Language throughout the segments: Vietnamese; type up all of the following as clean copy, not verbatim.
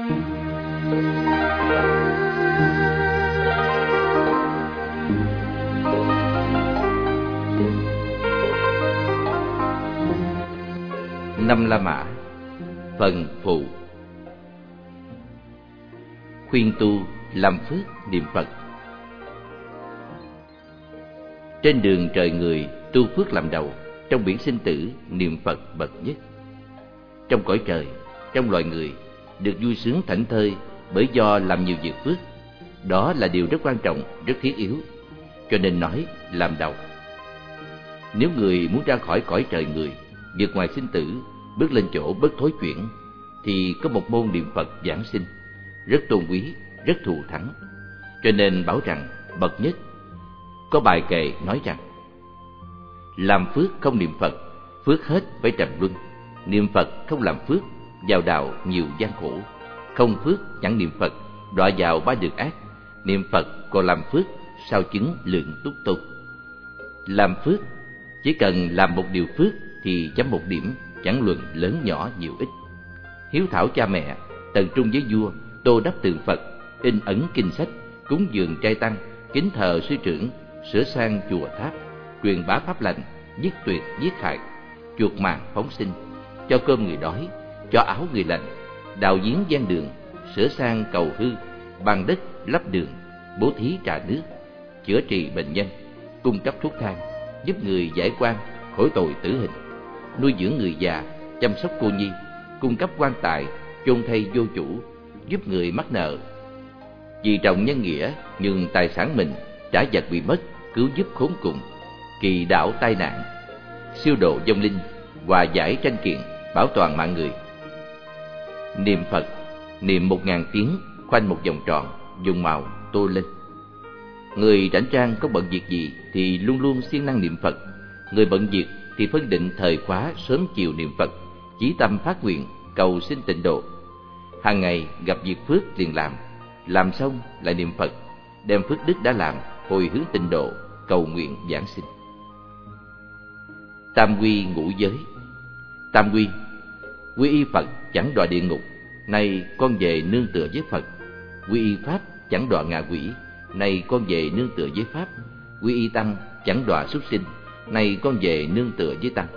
Năm La Mã. Phần phụ. Khuyên tu làm phước niệm Phật. Trên đường trời người, tu phước làm đầu. Trong biển sinh tử, niệm Phật bậc nhất. Trong cõi trời, trong loài người, được vui sướng thảnh thơi bởi do làm nhiều việc phước. Đó là điều rất quan trọng, rất thiết yếu, cho nên nói làm đầu. Nếu người muốn ra khỏi cõi trời người, vượt ngoài sinh tử, bước lên chỗ bất thối chuyển, thì có một môn niệm Phật giảng sinh, rất tôn quý, rất thù thắng. Cho nên bảo rằng bậc nhất. Có bài kệ nói rằng: làm phước không niệm Phật, phước hết phải trầm luân. Niệm Phật không làm phước, vào đạo nhiều gian khổ. Không phước chẳng niệm Phật, đọa vào ba đường ác. Niệm Phật còn làm phước, sao chứng lượng túc tôn. Làm phước, chỉ cần làm một điều phước thì chấm một điểm, chẳng luận lớn nhỏ nhiều ít. Hiếu thảo cha mẹ, tận trung với vua, tô đắp tượng Phật, in ấn kinh sách, cúng dường trai tăng, kính thờ sư trưởng, sửa sang chùa tháp, truyền bá pháp lành, giết tuyệt giết hại, chuộc mạng phóng sinh, cho cơm người đói, cho áo người lành, đào giếng gian đường, sửa sang cầu hư, bằng đất lấp đường, bố thí trà nước, chữa trị bệnh nhân, cung cấp thuốc thang, giúp người giải oan khỏi tội tử hình, nuôi dưỡng người già, chăm sóc cô nhi, cung cấp quan tài, chôn thay vô chủ, giúp người mắc nợ. Vì trọng nhân nghĩa, nhường tài sản mình, trả vật bị mất, cứu giúp khốn cùng, kỳ đảo tai nạn, siêu độ vong linh, hòa giải tranh kiện, bảo toàn mạng người. Niệm Phật, niệm 1000 tiếng, khoanh một vòng tròn, dùng màu tô lên. Người rảnh rang có bận việc gì thì luôn luôn siêng năng niệm Phật. Người bận việc thì phân định thời khóa sớm chiều niệm Phật, chí tâm phát nguyện, cầu xin tịnh độ. Hàng ngày gặp việc phước liền làm xong lại niệm Phật, đem phước đức đã làm hồi hướng tịnh độ, cầu nguyện giảng sinh. Tam quy ngũ giới. Tam quy: quy y Phật chẳng đọa địa ngục, nay con về nương tựa với Phật. Quy y Pháp chẳng đọa ngạ quỷ, nay con về nương tựa với Pháp. Quy y Tăng chẳng đọa súc sinh, nay con về nương tựa với Tăng.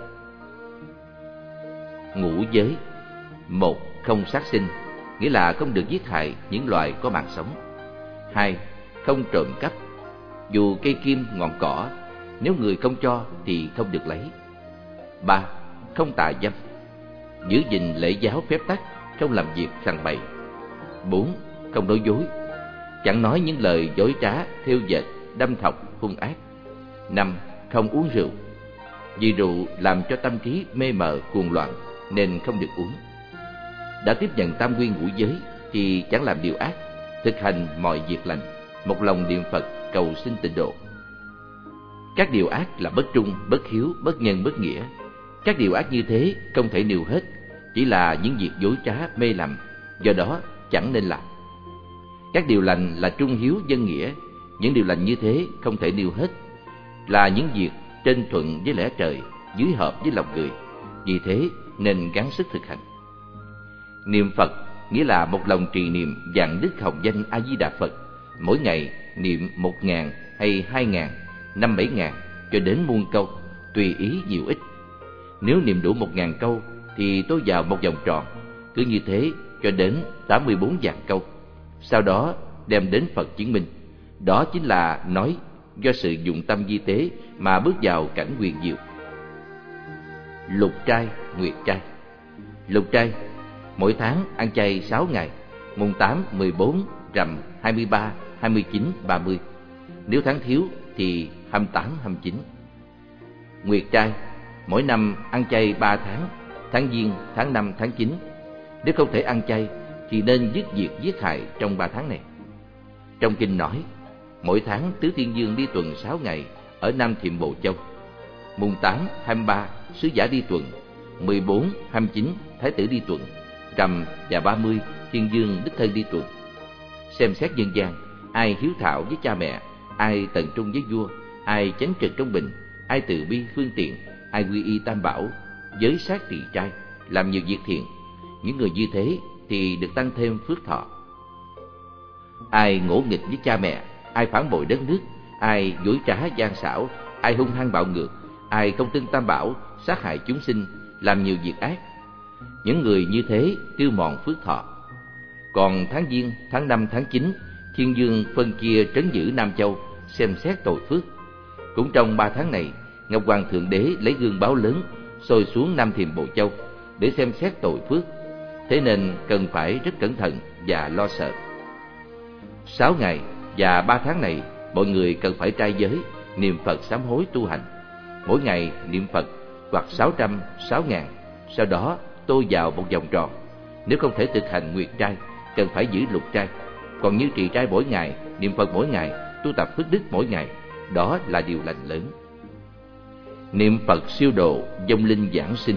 Ngũ giới: một, không sát sinh, nghĩa là không được giết hại những loài có mạng sống. Hai, không trộm cắp, dù cây kim ngọn cỏ, nếu người không cho thì không được lấy. Ba, không tà dâm, giữ gìn lễ giáo phép tắc, không làm việc sằng bậy. Bốn, không nói dối, chẳng nói những lời dối trá, thêu dệt, đâm thọc, hung ác. Năm, không uống rượu, vì rượu làm cho tâm trí mê mờ cuồng loạn nên không được uống. Đã tiếp nhận tam quy ngũ giới thì chẳng làm điều ác, thực hành mọi việc lành, một lòng niệm Phật cầu xin tịnh độ. Các điều ác là bất trung, bất hiếu, bất nhân, bất nghĩa. Các điều ác như thế không thể nêu hết, chỉ là những việc dối trá mê lầm, do đó chẳng nên làm. Các điều lành là trung hiếu nhân nghĩa, những điều lành như thế không thể nêu hết, là những việc trên thuận với lẽ trời, dưới hợp với lòng người, vì thế nên gắng sức thực hành. Niệm Phật nghĩa là một lòng trì niệm vạn đức hồng danh A Di Đà Phật, mỗi ngày niệm 1000 hay 2000, 5-7 ngàn cho đến muôn câu, tùy ý nhiều ít. Nếu niệm đủ 1000 câu thì tôi vào một vòng tròn, cứ như thế cho đến 84 vạn câu. Sau đó đem đến Phật chứng minh. Đó chính là nói do sự dụng tâm di tế mà bước vào cảnh huyền diệu. Lục trai, nguyệt trai. Lục trai: mỗi tháng ăn chay 6 ngày, mùng 8, 14, rằm 23, 29, 30. Nếu tháng thiếu thì 28, 29. Nguyệt trai: mỗi năm ăn chay 3 tháng, tháng Giêng, tháng 5, tháng 9. Nếu không thể ăn chay thì nên dứt việc giết hại trong 3 tháng này. Trong kinh nói, mỗi tháng Tứ Thiên Vương đi tuần 6 ngày ở Nam Thiểm Bộ Châu. Mùng 8, 23 sứ giả đi tuần, 14, 29 thái tử đi tuần, rằm và 30 Thiên Vương đích thân đi tuần. Xem xét nhân gian, ai hiếu thảo với cha mẹ, ai tận trung với vua, ai chánh trực trong bình, ai từ bi phương tiện, ai quy y tam bảo, giới sát tỳ trai, làm nhiều việc thiện. Những người như thế thì được tăng thêm phước thọ. Ai ngỗ nghịch với cha mẹ, ai phản bội đất nước, ai dối trá gian xảo, ai hung hăng bạo ngược, ai không tin Tam Bảo, sát hại chúng sinh, làm nhiều việc ác, những người như thế tiêu mòn phước thọ. Còn tháng Giêng, tháng 5, tháng 9, Thiên Dương phân chia trấn giữ Nam Châu, xem xét tội phước. Cũng trong 3 tháng này, Ngọc Hoàng Thượng Đế lấy gương báo lớn soi xuống Nam Thiềm Bộ Châu để xem xét tội phước. Thế nên cần phải rất cẩn thận và lo sợ. 6 ngày và 3 tháng này, mọi người cần phải trai giới, niệm Phật sám hối tu hành. Mỗi ngày niệm Phật hoặc 600, 6.000, sau đó tô vào một vòng tròn. Nếu không thể thực hành nguyệt trai, cần phải giữ lục trai. Còn như trì trai mỗi ngày, niệm Phật mỗi ngày, tu tập phước đức mỗi ngày, đó là điều lành lớn. Niệm Phật siêu độ, vong linh giảng sinh.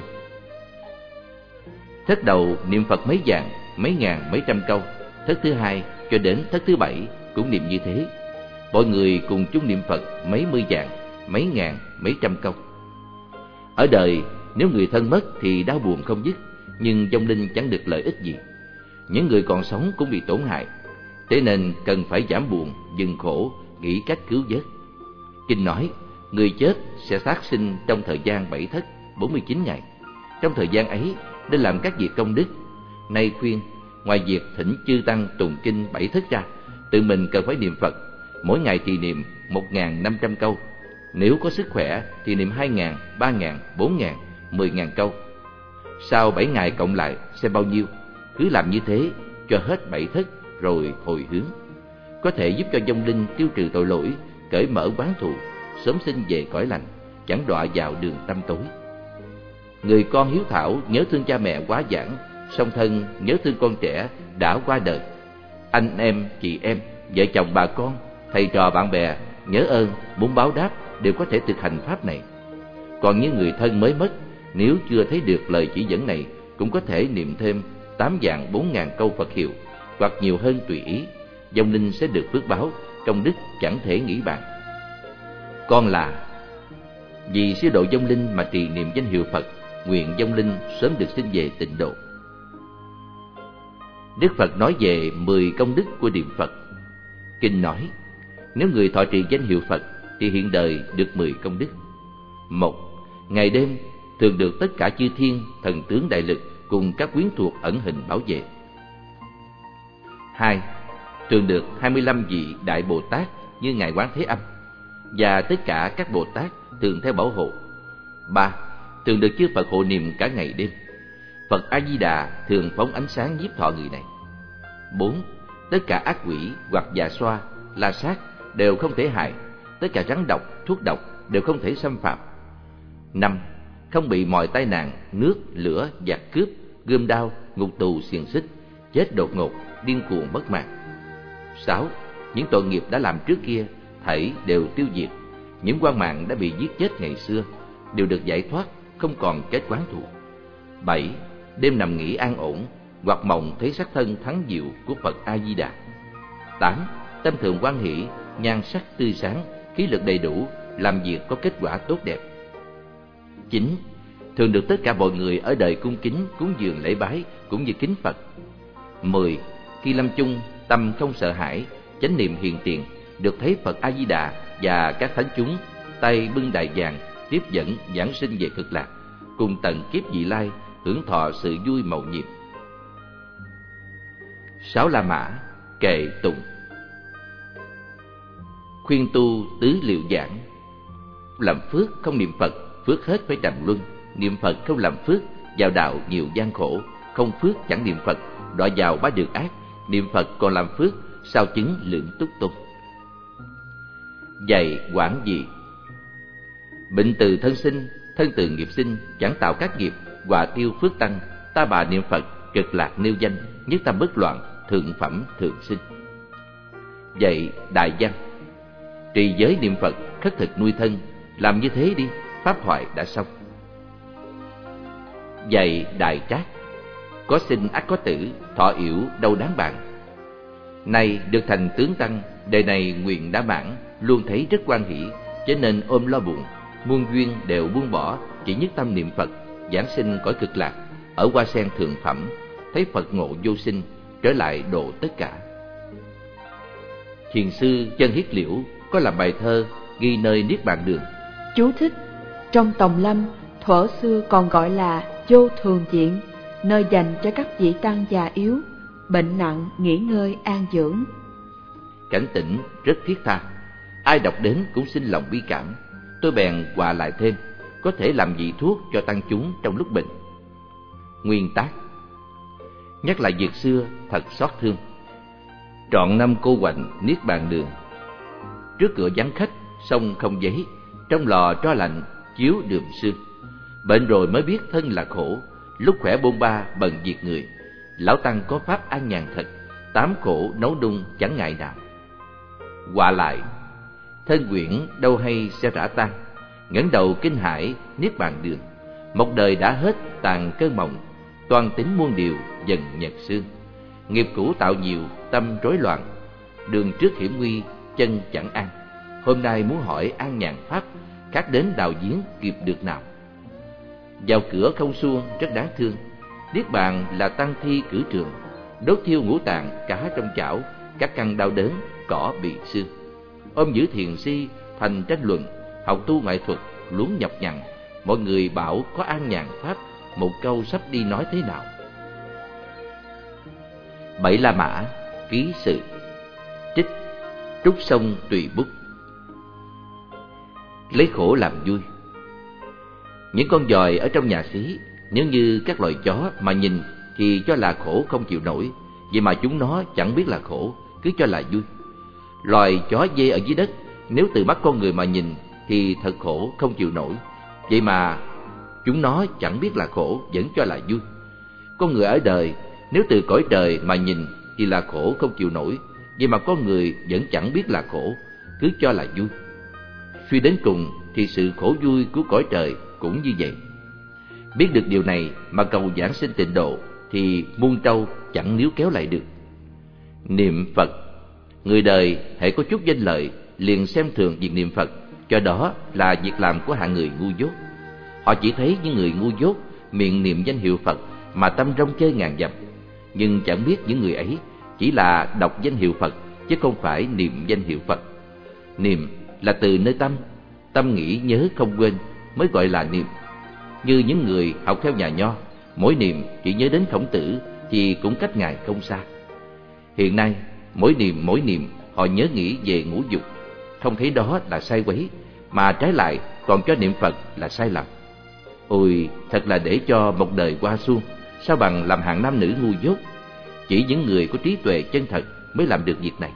Thất đầu niệm Phật mấy vạn, mấy ngàn, mấy trăm câu. Thất thứ hai cho đến thất thứ bảy cũng niệm như thế. Mọi người cùng chung niệm Phật mấy mươi vạn, mấy ngàn, mấy trăm câu. Ở đời, nếu người thân mất thì đau buồn không dứt, nhưng vong linh chẳng được lợi ích gì. Những người còn sống cũng bị tổn hại. Thế nên cần phải giảm buồn, dừng khổ, nghĩ cách cứu vớt. Kinh nói, người chết sẽ sát sinh trong thời gian 7 thất, 49 ngày. Trong thời gian ấy, nên làm các việc công đức. Nay khuyên, ngoài việc thỉnh chư tăng tụng kinh 7 thất ra, tự mình cần phải niệm Phật. Mỗi ngày thì niệm 1.500 câu. Nếu có sức khỏe thì niệm 2.000, 3.000, 4.000, 10.000 câu. Sau 7 ngày cộng lại xem bao nhiêu. Cứ làm như thế cho hết 7 thất rồi hồi hướng. Có thể giúp cho vong linh tiêu trừ tội lỗi, cởi mở oán thù, sớm sinh về cõi lành, chẳng đọa vào đường tăm tối. Người con hiếu thảo nhớ thương cha mẹ quá giảng, song thân nhớ thương con trẻ đã qua đời. Anh em, chị em, vợ chồng bà con, thầy trò bạn bè nhớ ơn, muốn báo đáp đều có thể thực hành pháp này. Còn những người thân mới mất, nếu chưa thấy được lời chỉ dẫn này, cũng có thể niệm thêm 8.400.000 câu Phật hiệu, hoặc nhiều hơn tùy ý. Vong linh sẽ được phước báo, công đức chẳng thể nghĩ bàn. Con là vì siêu độ vong linh mà trì niệm danh hiệu Phật, nguyện vong linh sớm được sinh về tịnh độ. Đức Phật nói về 10 công đức của niệm Phật. Kinh nói, nếu người thọ trì danh hiệu Phật thì hiện đời được 10 công đức. 1. Ngày đêm thường được tất cả chư thiên, thần tướng đại lực cùng các quyến thuộc ẩn hình bảo vệ. 2. Thường được 25 vị Đại Bồ Tát như Ngài Quán Thế Âm và tất cả các Bồ Tát thường theo bảo hộ. 3. Thường được chư Phật hộ niệm cả ngày đêm. Phật A Di Đà thường phóng ánh sáng nhiếp thọ người này. 4. Tất cả ác quỷ hoặc già xoa, la sát đều không thể hại. Tất cả rắn độc, thuốc độc đều không thể xâm phạm. 5. Không bị mọi tai nạn, nước, lửa, giặc cướp, gươm đao, ngục tù, xiềng xích, chết đột ngột, điên cuồng mất mạng. 6. Những tội nghiệp đã làm trước kia thảy đều tiêu diệt. Những quan mạng đã bị giết chết ngày xưa đều được giải thoát, không còn kết oán thù. 7. Đêm nằm nghỉ an ổn, hoặc mộng thấy sắc thân thắng diệu của Phật A Di Đà. 8. Tâm thường hoan hỷ, nhan sắc tươi sáng, khí lực đầy đủ, làm việc có kết quả tốt đẹp. 9. Thường được tất cả mọi người ở đời cung kính, cúng dường lễ bái cũng như kính Phật. 10. Khi lâm chung, tâm không sợ hãi, chánh niệm hiền tiền, được thấy Phật A Di Đà và các thánh chúng tay bưng đài vàng tiếp dẫn giảng sinh về Cực Lạc, cùng tận kiếp vị lai hưởng thọ sự vui mầu nhiệm. 6 La Mã kệ tụng. Khuyên tu tứ liệu giảng. Làm phước không niệm Phật, phước hết phải trầm luân. Niệm Phật không làm phước, vào đạo nhiều gian khổ. Không phước chẳng niệm Phật, đọa vào ba đường ác. Niệm Phật còn làm phước, sao chứng lượng túc tôn. Dạy quản gì? Bệnh từ thân sinh, thân từ nghiệp sinh, chẳng tạo các nghiệp, hòa tiêu phước tăng. Ta bà niệm Phật, Cực Lạc nêu danh, nhất tâm bất loạn, thượng phẩm thường sinh. Dạy đại văn. Trì giới niệm Phật, khất thực nuôi thân, làm như thế đi, pháp thoại đã xong. Dạy đại trác. Có sinh ắt có tử, thọ yểu đâu đáng bàn. Này được thành tướng tăng, đời này nguyện đã mãn, luôn thấy rất hoan hỷ, cho nên ôm lo buồn, muôn duyên đều buông bỏ, chỉ nhất tâm niệm Phật, giảng sinh cõi Cực Lạc, ở Hoa Sen thượng phẩm, thấy Phật ngộ vô sinh, trở lại độ tất cả. Thiền sư Chân Hiết Liễu có làm bài thơ ghi nơi Niết Bàn Đường. Chú thích: trong Tòng Lâm, thuở xưa còn gọi là Vô Thường Viện, nơi dành cho các vị tăng già yếu, bệnh nặng nghỉ ngơi an dưỡng. Cảnh tỉnh rất thiết tha, ai đọc đến cũng sinh lòng bi cảm. Tôi bèn họa lại thêm, có thể làm vị thuốc cho tăng chúng trong lúc bệnh. Nguyên tác: nhắc lại việc xưa thật xót thương. Trọn năm cô quạnh Niết Bàn Đường, trước cửa vắng khách sông không giấy, trong lò tro lạnh chiếu đườm sương. Bệnh rồi mới biết thân là khổ, lúc khỏe bôn ba bần việc người. Lão tăng có pháp an nhàn thật, tám khổ nấu đun chẳng ngại nào. Họa lại: thân quyển đâu hay sẽ rã tan, ngẩng đầu kinh hãi Niết Bàn Đường. Một đời đã hết tàn cơn mộng, toan tính muôn điều dần nhật xương. Nghiệp cũ tạo nhiều tâm rối loạn, đường trước hiểm nguy chân chẳng an. Hôm nay muốn hỏi an nhàn pháp, khác đến đào giếng kịp được nào. Vào cửa không xuông rất đáng thương, Niết Bàn là tăng thi cử trường. Đốt thiêu ngũ tạng cá trong chảo, các căn đau đớn cỏ bị xương. Ôm giữ thiền si thành tranh luận, học tu ngoại thuật luống nhọc nhằn. Mọi người bảo có an nhàn pháp, một câu sắp đi nói thế nào. Bảy La Mã ký sự. Trích Trúc Sông Tùy Bút. Lấy khổ làm vui. Những con giòi ở trong nhà xí, nếu như các loài chó mà nhìn thì cho là khổ không chịu nổi, vậy mà chúng nó chẳng biết là khổ, cứ cho là vui. Loài chó dê ở dưới đất, nếu từ mắt con người mà nhìn thì thật khổ không chịu nổi, vậy mà chúng nó chẳng biết là khổ, vẫn cho là vui. Con người ở đời, nếu từ cõi trời mà nhìn thì là khổ không chịu nổi, vậy mà con người vẫn chẳng biết là khổ, cứ cho là vui. Suy đến cùng thì sự khổ vui của cõi trời cũng như vậy. Biết được điều này mà cầu giảng sinh tịnh độ thì muôn trâu chẳng níu kéo lại được. Niệm Phật. Người đời hễ có chút danh lợi liền xem thường việc niệm Phật, cho đó là việc làm của hạng người ngu dốt. Họ chỉ thấy những người ngu dốt miệng niệm danh hiệu Phật mà tâm rong chơi ngàn dặm, nhưng chẳng biết những người ấy chỉ là đọc danh hiệu Phật chứ không phải niệm danh hiệu Phật. Niệm là từ nơi tâm, tâm nghĩ nhớ không quên mới gọi là niệm. Như những người học theo nhà Nho, mỗi niệm chỉ nhớ đến Khổng Tử thì cũng cách ngài không xa. Hiện nay mỗi niệm họ nhớ nghĩ về ngũ dục, không thấy đó là sai quấy, mà trái lại còn cho niệm Phật là sai lầm. Ôi, thật là để cho một đời qua suông, sao bằng làm hạng nam nữ ngu dốt. Chỉ những người có trí tuệ chân thật mới làm được việc này.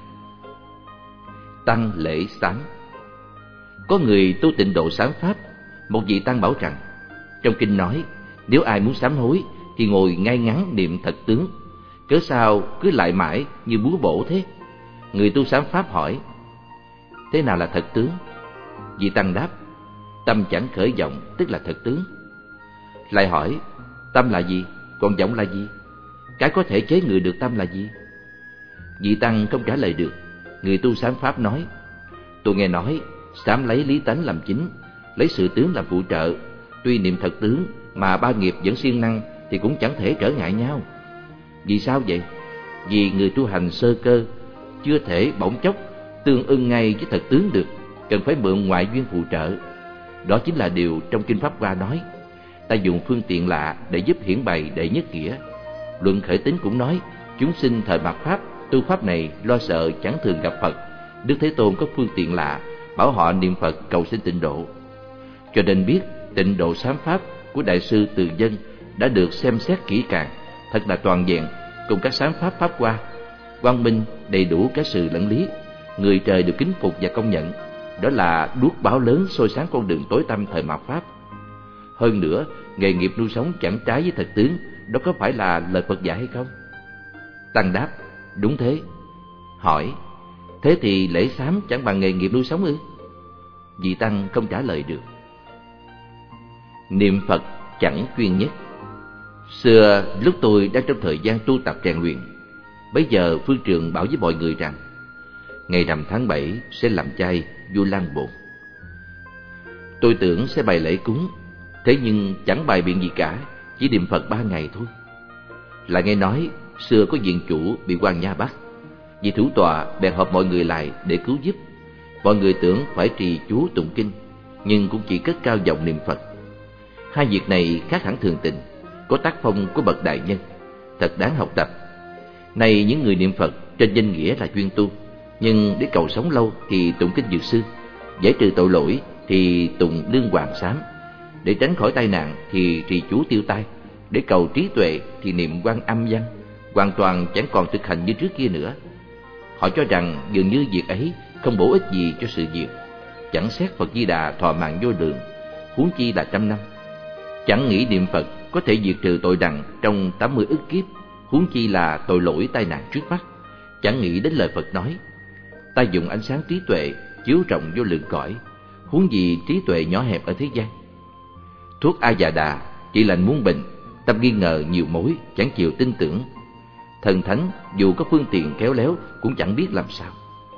Tăng lễ sám. Có người tu tịnh độ sám pháp, một vị tăng bảo rằng trong kinh nói nếu ai muốn sám hối thì ngồi ngay ngắn niệm thật tướng, cớ sao cứ lại mãi như búa bổ thế? Người tu sám pháp hỏi: thế nào là thật tướng? Vị tăng đáp: tâm chẳng khởi vọng tức là thật tướng. Lại hỏi: tâm là gì, còn vọng là gì? Cái có thể chế ngự được tâm là gì? Vị tăng không trả lời được. Người tu sám pháp nói: tôi nghe nói sám lấy lý tánh làm chính, lấy sự tướng làm phụ trợ. Tuy niệm thật tướng mà ba nghiệp vẫn siêng năng thì cũng chẳng thể trở ngại nhau. Vì sao vậy? Vì người tu hành sơ cơ chưa thể bỗng chốc tương ưng ngay với thật tướng được, cần phải mượn ngoại duyên phụ trợ. Đó chính là điều trong Kinh Pháp Hoa nói: ta dùng phương tiện lạ để giúp hiển bày đệ nhất nghĩa. Luận Khởi Tín cũng nói: chúng sinh thời mạt Pháp tu pháp này lo sợ chẳng thường gặp Phật. Đức Thế Tôn có phương tiện lạ bảo họ niệm Phật cầu sinh tịnh độ. Cho nên biết tịnh độ sám pháp của Đại sư Từ Dân đã được xem xét kỹ càng, thật là toàn vẹn, cùng các sám pháp Pháp Hoa, quang minh đầy đủ cả sự lẫn lý. Người trời đều kính phục và công nhận. Đó là đuốc báo lớn soi sáng con đường tối tăm thời mạt Pháp. Hơn nữa, nghề nghiệp nuôi sống chẳng trái với thật tướng, đó có phải là lời Phật dạy hay không? Tăng đáp: đúng thế. Hỏi: thế thì lễ sám chẳng bằng nghề nghiệp nuôi sống ư? Vị tăng không trả lời được. Niệm Phật chẳng chuyên nhất. Xưa lúc tôi đang trong thời gian tu tập rèn luyện, bấy giờ phương trượng bảo với mọi người rằng ngày rằm tháng 7 sẽ làm chay vua Lan Bồn. Tôi tưởng sẽ bày lễ cúng, thế nhưng chẳng bày biện gì cả, chỉ niệm Phật 3 ngày thôi. Là nghe nói xưa có viện chủ bị quan nha bắt, vì thủ tọa bèn họp mọi người lại để cứu giúp. Mọi người tưởng phải trì chú tụng kinh, nhưng cũng chỉ cất cao giọng niệm Phật. Hai việc này khác hẳn thường tình, có tác phong của bậc đại nhân, thật đáng học tập. Này những người niệm Phật trên danh nghĩa là chuyên tu, nhưng để cầu sống lâu thì tụng kinh Dược Sư, giải trừ tội lỗi thì tụng Lương Hoàng Sám, để tránh khỏi tai nạn thì trì chú Tiêu Tai, để cầu trí tuệ thì niệm Quan Âm Văn. Hoàn toàn chẳng còn thực hành như trước kia nữa. Họ cho rằng dường như việc ấy không bổ ích gì cho sự việc, chẳng xét Phật Di Đà thọ mạng vô lượng, huống chi là 100 năm. Chẳng nghĩ niệm Phật có thể diệt trừ tội nặng trong 80 ức kiếp, huống chi là tội lỗi tai nạn trước mắt. Chẳng nghĩ đến lời Phật nói, ta dùng ánh sáng trí tuệ chiếu rộng vô lượng cõi, huống gì trí tuệ nhỏ hẹp ở thế gian. Thuốc A Già Đà chỉ lành muốn bệnh, tâm nghi ngờ nhiều mối, chẳng chịu tin tưởng. Thần thánh dù có phương tiện khéo léo cũng chẳng biết làm sao.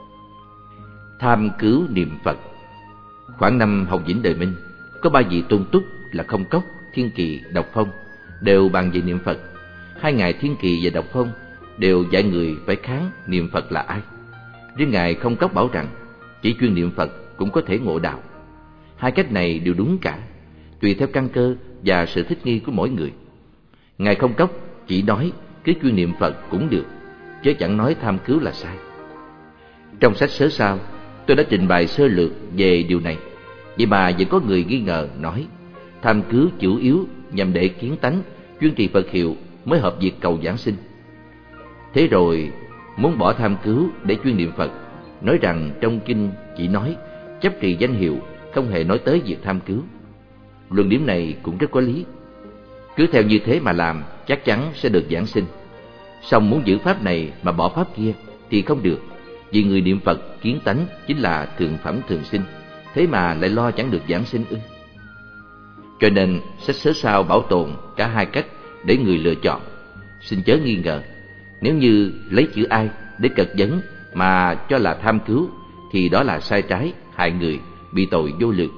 Tham cứu niệm Phật. Khoảng năm Hồng Vĩnh Đời Minh, có 3 vị tôn túc là Không Cốc, Thiên Kỳ, Độc Phong đều bàn về niệm Phật. Hai ngài Thiên Kỳ và Độc Phong đều dạy người phải kháng niệm Phật là ai. Riêng ngài Không Cốc bảo rằng chỉ chuyên niệm Phật cũng có thể ngộ đạo. Hai cách này đều đúng cả, tùy theo căn cơ và sự thích nghi của mỗi người. Ngài Không Cốc chỉ nói cứ chuyên niệm Phật cũng được, chứ chẳng nói tham cứu là sai. Trong sách Sớ Sao, tôi đã trình bày sơ lược về điều này, vậy mà vẫn có người nghi ngờ nói tham cứu chủ yếu nhằm để kiến tánh, chuyên trì Phật hiệu mới hợp việc cầu giảng sinh. Thế rồi muốn bỏ tham cứu để chuyên niệm Phật, nói rằng trong kinh chỉ nói chấp trì danh hiệu, không hề nói tới việc tham cứu. Luận điểm này cũng rất có lý. Cứ theo như thế mà làm, chắc chắn sẽ được giảng sinh. Song muốn giữ pháp này mà bỏ pháp kia thì không được, vì người niệm Phật kiến tánh chính là thượng phẩm thường sinh, thế mà lại lo chẳng được giảng sinh ư? Cho nên sách Sớ Sao bảo tồn cả hai cách để người lựa chọn. Xin chớ nghi ngờ, nếu như lấy chữ ai để cật vấn mà cho là tham cứu thì đó là sai trái, hại người, bị tội vô lượng.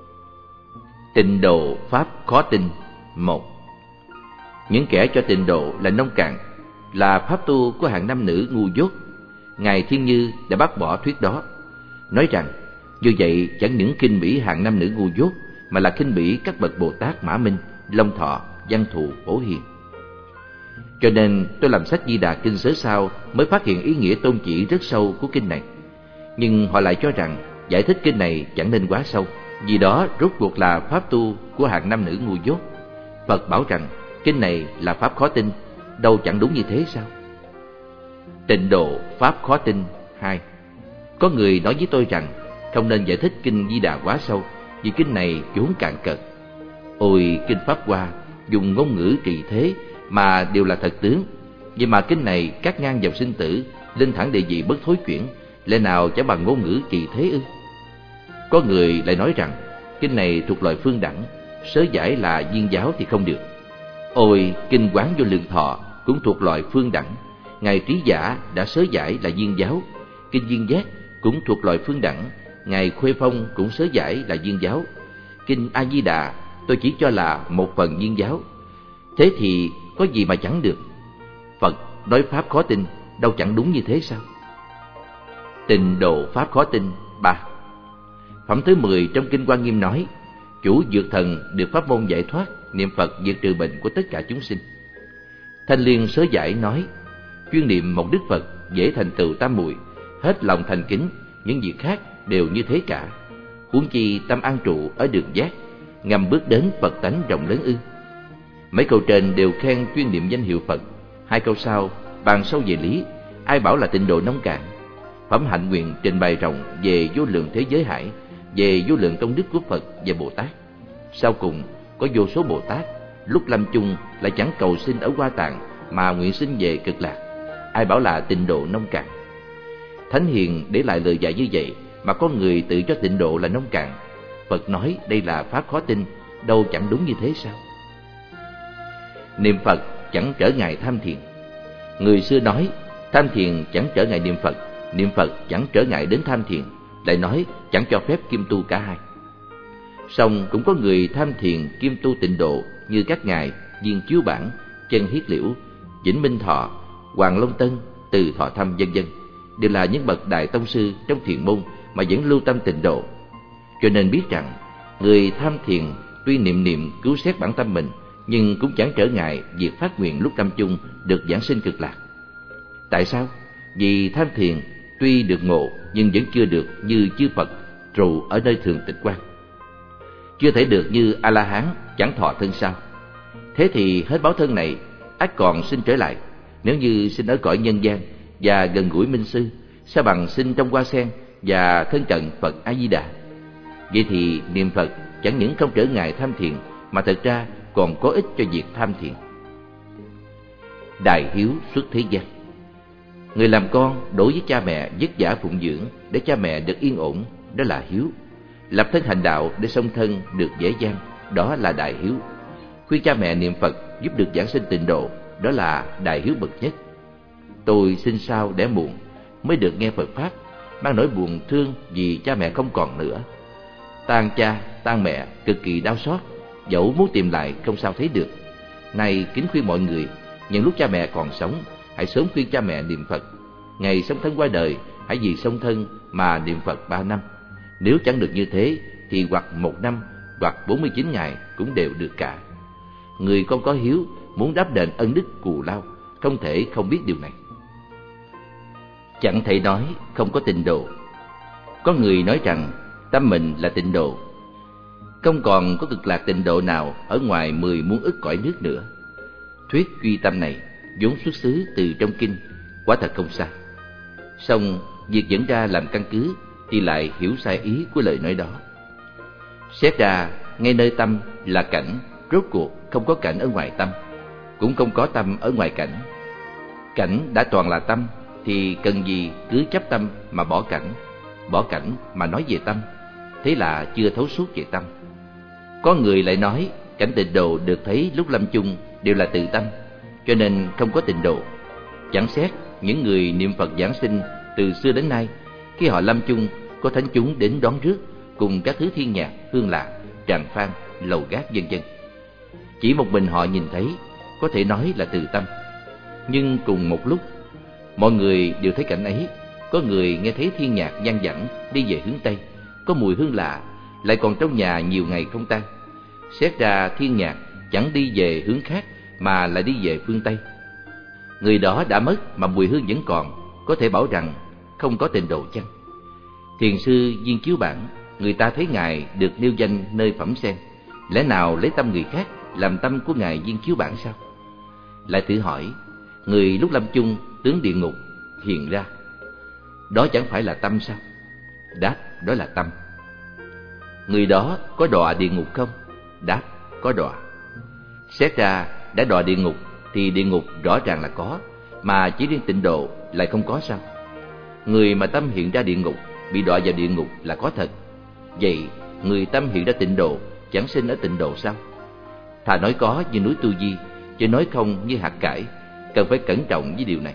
Tịnh độ pháp khó tin. 1. Những kẻ cho tịnh độ là nông cạn, là pháp tu của hạng nam nữ ngu dốt. Ngài Thiên Như đã bác bỏ thuyết đó, nói rằng như vậy chẳng những khinh bỉ hạng nam nữ ngu dốt, mà là khinh bỉ các bậc Bồ Tát Mã Minh, Long Thọ, Văn Thù, Phổ Hiền. Cho nên tôi làm sách Di Đà Kinh Sớ Sao mới phát hiện ý nghĩa tôn chỉ rất sâu của kinh này. Nhưng họ lại cho rằng giải thích kinh này chẳng nên quá sâu, vì đó rốt cuộc là pháp tu của hạng nam nữ ngu dốt. Phật bảo rằng kinh này là pháp khó tin, đâu chẳng đúng như thế sao? Tịnh độ pháp khó tin. 2. Có người nói với tôi rằng không nên giải thích kinh Di Đà quá sâu, vì kinh này vốn cạn cợt. Ôi, kinh Pháp Hoa dùng ngôn ngữ trì thế mà đều là thật tướng, vậy mà kinh này cắt ngang dòng sinh tử, lên thẳng địa vị bất thối chuyển, lẽ nào chả bằng ngôn ngữ trì thế ư? Có người lại nói rằng kinh này thuộc loại phương đẳng, sớ giải là viên giáo thì không được. Ôi, kinh Quán Vô Lượng Thọ cũng thuộc loại phương đẳng, ngài Trí Giả đã sớ giải là viên giáo. Kinh Viên Giác cũng thuộc loại phương đẳng, ngài Khuê Phong cũng sớ giải là viên giáo. Kinh A Di Đà tôi chỉ cho là một phần viên giáo. Thế thì có gì mà chẳng được? Phật nói pháp khó tin, đâu chẳng đúng như thế sao? Tịnh độ pháp khó tin. 3. Phẩm thứ 10 trong kinh Quan Nghiêm nói chủ dược thần được pháp môn giải thoát, niệm Phật diệt trừ bệnh của tất cả chúng sinh. Thanh Liên sớ giải nói chuyên niệm một Đức Phật dễ thành tựu tam muội, hết lòng thành kính, những việc khác đều như thế cả. Huống chi tâm an trụ ở đường giác, ngầm bước đến Phật tánh rộng lớn ư? Mấy câu trên đều khen chuyên niệm danh hiệu Phật, hai câu sau bàn sâu về lý, ai bảo là tịnh độ nông cạn. Phẩm hạnh nguyện trình bày rộng về vô lượng thế giới hải, về vô lượng công đức của Phật và Bồ Tát. Sau cùng có vô số Bồ Tát lúc lâm chung lại chẳng cầu sinh ở Hoa Tạng mà nguyện sinh về Cực Lạc, ai bảo là tịnh độ nông cạn. Thánh hiền để lại lời dạy như vậy mà có người tự cho tịnh độ là nông cạn. Phật nói đây là pháp khó tin, đâu chẳng đúng như thế sao? Niệm Phật chẳng trở ngại tham thiền. Người xưa nói tham thiền chẳng trở ngại niệm Phật, niệm Phật chẳng trở ngại đến tham thiền, lại nói chẳng cho phép kiêm tu cả hai. Song cũng có người tham thiền kiêm tu tịnh độ như các ngài Viên Chiếu Bản, Chân Hiết Liễu, Vĩnh Minh Thọ, Hoàng Long Tân, Từ Thọ Thâm vân vân đều là những bậc đại tông sư trong thiền môn mà vẫn lưu tâm tịnh độ. Cho nên biết rằng người tham thiền tuy niệm niệm cứu xét bản tâm mình, nhưng cũng chẳng trở ngại việc phát nguyện lúc lâm chung được giảng sinh cực lạc. Tại sao? Vì tham thiền tuy được ngộ nhưng vẫn chưa được như chư Phật trụ ở nơi thường tịch quan, chưa thể được như A-la-hán chẳng thọ thân sao. Thế thì hết báo thân này ắt còn sinh trở lại. Nếu như sinh ở cõi nhân gian và gần gũi minh sư, sao bằng sinh trong hoa sen và thân cận Phật A Di Đà. Vậy thì niệm Phật chẳng những không trở ngại tham thiền, mà thật ra còn có ích cho việc tham thiền. Đại hiếu xuất thế gian. Người làm con đối với cha mẹ vất vả phụng dưỡng để cha mẹ được yên ổn, đó là hiếu. Lập thân hành đạo để song thân được dễ dàng, đó là đại hiếu. Khuyên cha mẹ niệm Phật giúp được giảng sinh tịnh độ, đó là đại hiếu bậc nhất. Tôi sinh sao đẻ muộn mới được nghe Phật pháp, mang nỗi buồn thương vì cha mẹ không còn nữa. Tang cha tang mẹ cực kỳ đau xót, dẫu muốn tìm lại không sao thấy được. Nay kính khuyên mọi người, những lúc cha mẹ còn sống, hãy sớm khuyên cha mẹ niệm Phật. Ngày song thân qua đời, hãy vì song thân mà niệm Phật 3 năm. Nếu chẳng được như thế thì hoặc 1 năm hoặc 49 ngày cũng đều được cả. Người con có hiếu muốn đáp đền ân đức cù lao, không thể không biết điều này. Chẳng thể nói không có tịnh độ. Có người nói rằng tâm mình là tịnh độ, không còn có cực lạc tịnh độ nào ở ngoài 10 muôn ức cõi nước nữa. Thuyết duy tâm này vốn xuất xứ từ trong kinh, quả thật không sai. Song việc dẫn ra làm căn cứ thì lại hiểu sai ý của lời nói đó. Xét ra ngay nơi tâm là cảnh, rốt cuộc không có cảnh ở ngoài tâm, cũng không có tâm ở ngoài cảnh. Cảnh đã toàn là tâm thì cần gì cứ chấp tâm mà bỏ cảnh mà nói về tâm, thế là chưa thấu suốt về tâm. Có người lại nói cảnh tịnh độ được thấy lúc lâm chung đều là tự tâm, cho nên không có tịnh độ. Chẳng xét những người niệm Phật giảng sinh từ xưa đến nay, khi họ lâm chung có thánh chúng đến đón rước cùng các thứ thiên nhạc, hương lạc, tràng phan, lầu gác vân vân. Chỉ một mình họ nhìn thấy, có thể nói là từ tâm. Nhưng cùng một lúc, mọi người đều thấy cảnh ấy. Có người nghe thấy thiên nhạc vang vẳng đi về hướng Tây, có mùi hương lạ, lại còn trong nhà nhiều ngày không tan. Xét ra thiên nhạc chẳng đi về hướng khác mà lại đi về phương Tây. Người đó đã mất mà mùi hương vẫn còn, có thể bảo rằng không có tịnh độ chăng? Thiền sư Viên Chiếu Bản, người ta thấy ngài được nêu danh nơi Phẩm Sen, lẽ nào lấy tâm người khác làm tâm của ngài Viên Chiếu Bản sao? Lại thử hỏi, người lúc lâm chung tướng địa ngục hiện ra, đó chẳng phải là tâm sao? Đáp, đó là tâm. Người đó có đọa địa ngục không? Đáp, có đọa. Xét ra đã đọa địa ngục thì địa ngục rõ ràng là có, mà chỉ riêng tịnh độ lại không có sao? Người mà tâm hiện ra địa ngục bị đọa vào địa ngục là có thật. Vậy người tâm hiện ra tịnh độ chẳng sinh ở tịnh độ sao? Thà nói có như núi Tu Di, chứ nói không như hạt cải. Cần phải cẩn trọng với điều này.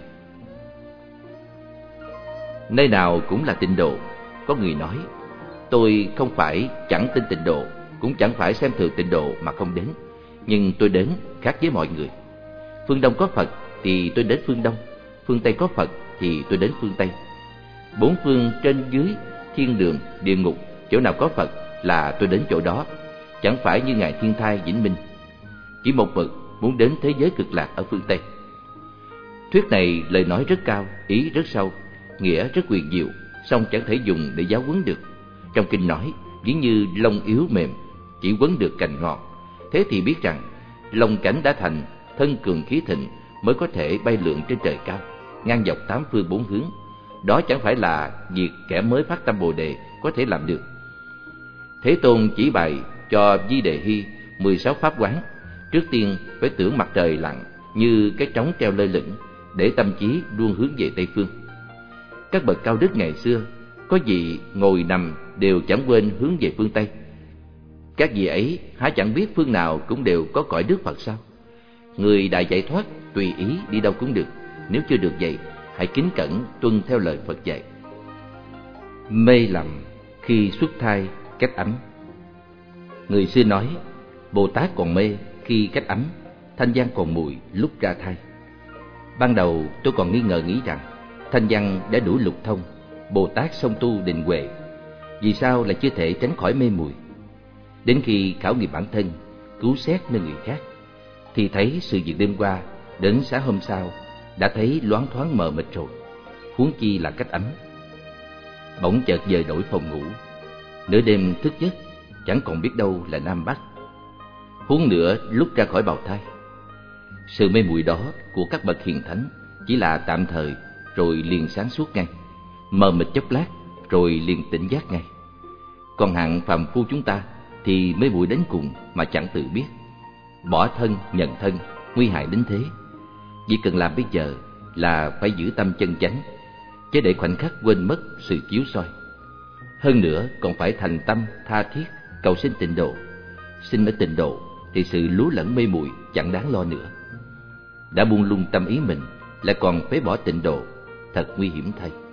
Nơi nào cũng là tịnh độ. Có người nói, tôi không phải chẳng tin tịnh độ, cũng chẳng phải xem thường tịnh độ mà không đến, nhưng tôi đến khác với mọi người. Phương Đông có Phật thì tôi đến phương Đông, phương Tây có Phật thì tôi đến phương Tây. 4 phương trên dưới, thiên đường, địa ngục, chỗ nào có Phật là tôi đến chỗ đó, chẳng phải như ngài Thiên Thai Vĩnh Minh, chỉ một bậc muốn đến thế giới cực lạc ở phương Tây. Thuyết này lời nói rất cao, ý rất sâu, nghĩa rất quyền diệu, song chẳng thể dùng để giáo huấn được. Trong kinh nói, ví như lông yếu mềm, chỉ quấn được cành ngọt. Thế thì biết rằng, lòng cảnh đã thành, thân cường khí thịnh mới có thể bay lượn trên trời cao, ngang dọc 8 phương 4 hướng. Đó chẳng phải là việc kẻ mới phát tâm Bồ Đề có thể làm được. Thế Tôn chỉ bày cho Di Đề Hy 16 pháp quán. Trước tiên phải tưởng mặt trời lặn như cái trống treo lơ lửng, để tâm trí luôn hướng về Tây phương. Các bậc cao đức ngày xưa, có vị ngồi nằm đều chẳng quên hướng về phương Tây. Các vị ấy há chẳng biết phương nào cũng đều có cõi Đức Phật sao? Người đại giải thoát tùy ý đi đâu cũng được. Nếu chưa được vậy, hãy kính cẩn tuân theo lời Phật dạy. Mê lầm khi xuất thai cách ấm. Người xưa nói, Bồ Tát còn mê khi cách ấm, thanh văn còn mùi lúc ra thai. Ban đầu tôi còn nghi ngờ nghĩ rằng thanh văn đã đủ lục thông, Bồ Tát song tu định huệ, vì sao lại chưa thể tránh khỏi mê muội. Đến khi khảo nghiệm bản thân, cứu xét nơi người khác, thì thấy sự việc đêm qua đến sáng hôm sau đã thấy loáng thoáng mờ mịt rồi, huống chi là cách ánh. Bỗng chợt dời đổi phòng ngủ, nửa đêm thức giấc chẳng còn biết đâu là Nam Bắc, huống nữa lúc ra khỏi bào thai. Sự mê muội đó của các bậc hiền thánh chỉ là tạm thời, rồi liền sáng suốt ngay, mờ mịt chốc lát rồi liền tỉnh giác ngay. Còn hạng phàm phu chúng ta thì mê muội đến cùng mà chẳng tự biết, bỏ thân nhận thân, nguy hại đến thế. Chỉ cần làm bây giờ là phải giữ tâm chân chánh, chứ để khoảnh khắc quên mất sự chiếu soi. Hơn nữa còn phải thành tâm tha thiết cầu xin tịnh độ. Xin ở tịnh độ thì sự lú lẫn mê muội chẳng đáng lo nữa. Đã buông lung tâm ý mình lại còn phế bỏ tịnh độ, thật nguy hiểm thay.